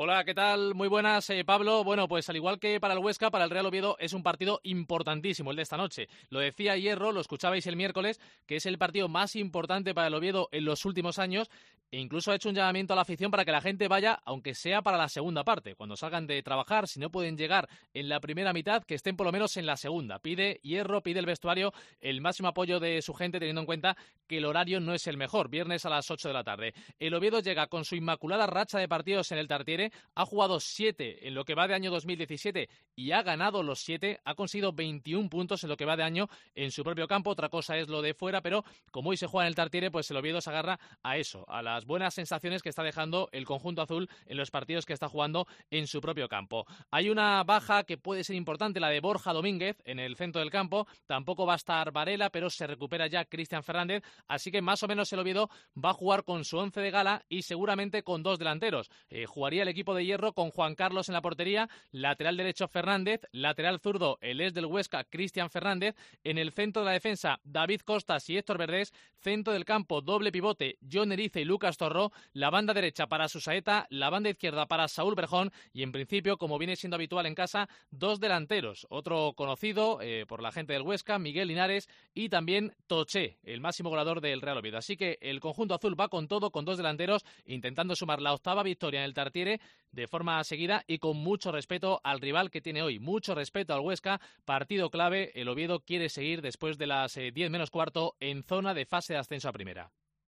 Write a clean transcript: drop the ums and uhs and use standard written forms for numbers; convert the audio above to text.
Hola, ¿qué tal? Muy buenas, Pablo. Bueno, pues al igual que para el Huesca, para el Real Oviedo es un partido importantísimo el de esta noche. Lo decía Hierro, lo escuchabais el miércoles, que es el partido más importante para el Oviedo en los últimos años, e incluso ha hecho un llamamiento a la afición para que la gente vaya, aunque sea para la segunda parte. Cuando salgan de trabajar, si no pueden llegar en la primera mitad, que estén por lo menos en la segunda. Pide Hierro, pide el vestuario el máximo apoyo de su gente, teniendo en cuenta que el horario no es el mejor, viernes a las 8 de la tarde. El Oviedo llega con su inmaculada racha de partidos en el Tartiere, ha jugado 7 en lo que va de año 2017 y ha ganado los 7, ha conseguido 21 puntos en lo que va de año en su propio campo. Otra cosa es lo de fuera, pero como hoy se juega en el Tartiere, pues el Oviedo se agarra a eso, a las buenas sensaciones que está dejando el conjunto azul en los partidos que está jugando en su propio campo. Hay una baja que puede ser importante, la de Borja Domínguez en el centro del campo. Tampoco va a estar Varela, pero se recupera ya Cristian Fernández, así que más o menos el Oviedo va a jugar con su 11 de gala y seguramente con 2 delanteros. Jugaría el equipo de Hierro con Juan Carlos en la portería, lateral derecho Fernández, lateral zurdo el ex del Huesca Cristian Fernández, en el centro de la defensa David Costas y Héctor Verdés, centro del campo doble pivote Jon Erice y Lucas Torró, la banda derecha para Susaeta, la banda izquierda para Saúl Berjón y en principio, como viene siendo habitual en casa, 2 delanteros, otro conocido por la gente del Huesca, Miguel Linares, y también Toché, el máximo goleador del Real Oviedo. Así que el conjunto azul va con todo, con 2 delanteros, intentando sumar la 8ª victoria en el Tartiere de forma seguida y con mucho respeto al rival que tiene hoy. Mucho respeto al Huesca, partido clave. El Oviedo quiere seguir después de las 10 menos cuarto en zona de fase de ascenso a primera.